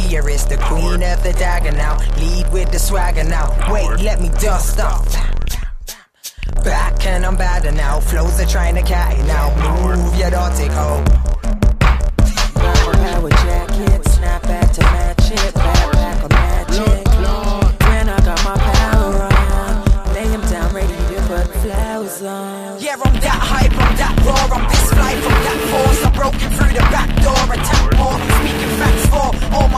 Kia is the queen of the dagger now. Lead with the swagger now. Wait, let me dust off. Back and I'm badder now. Flows are trying to carry now. Move your daughter, ho. Power jacket, snap back to match it. Backpack on magic. When I got my power on, lay him down ready to put flowers on. Yeah, I'm that hype, I'm that raw. I'm this fly from that force. I'm broken through the back door. Attack more, speaking facts for all my